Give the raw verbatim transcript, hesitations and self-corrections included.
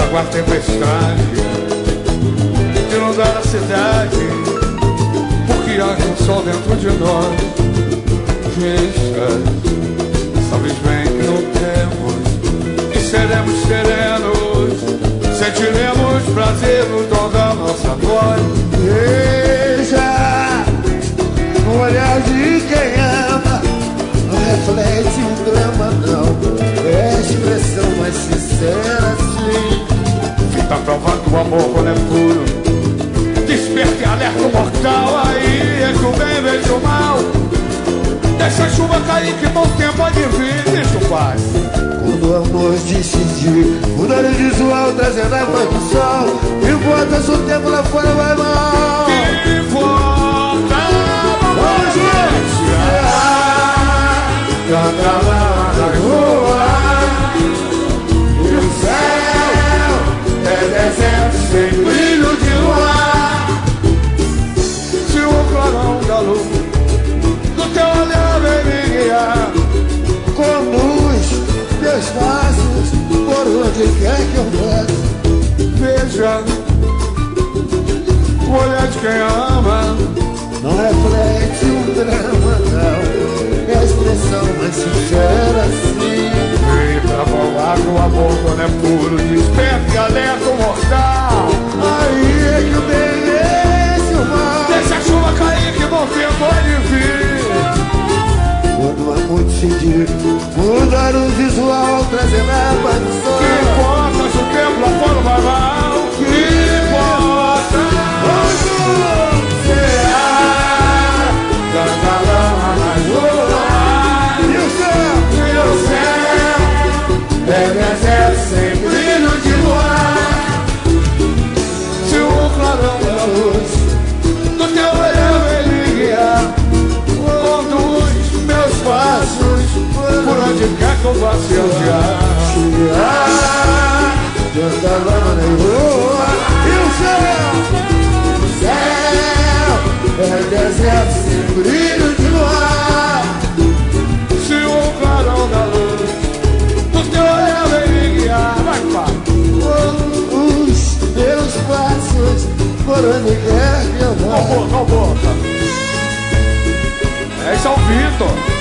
água, a tempestade inundar a cidade, porque há um sol dentro de nós. Riscas, sabes bem que não temos, e seremos serenos, sentiremos prazer no dom da nossa voz. Veja no olhar de quem ama, não reflete um drama não, é a expressão mais sincera sim. Fita prova que o amor quando é puro desperta e alerta o mortal. Aí é que o bem vence o mal, deixa a chuva cair que bom tempo há de vir. Deixa o pai. Quando o amor decidir mudar o visual, trazendo a paz do sol, não importa se o tempo lá fora vai mal, Que importa vamos gente, canta lá na rua, e o céu é deserto sem brilho de luar. se o clarão da luz do teu olhar vem me guiar. Conduz meus passos por onde quer que eu vá. Veja o olhar de quem ama, Não reflete um drama não, é a expressão mais sincera sim. vem pra provar que o amor quando é puro desperta e alerta o mortal. Aí é que o bem vence o mal, Deixa a chuva cair que bom tempo há de vir. quando o amor decidir mudar o visual, trazendo a paz do sol. Que importa se o tempo lá fora vai mal? Que importa? Canta lá nas ruas, e o céu, E o céu é deserto sem brilho de luar. se o clarão da luz do teu olhar vem me guiar. Conduz meus passos por onde quer que eu vá se odiar. Canta lá nas ruas, e o céu, o céu é deserto sem brilho de luar. Se o clarão da luz do teu olhar vem me guiar. Vai, pai. Os meus passos por onde quer que eu Não vá. boca, não boca. Esse é o Vitor.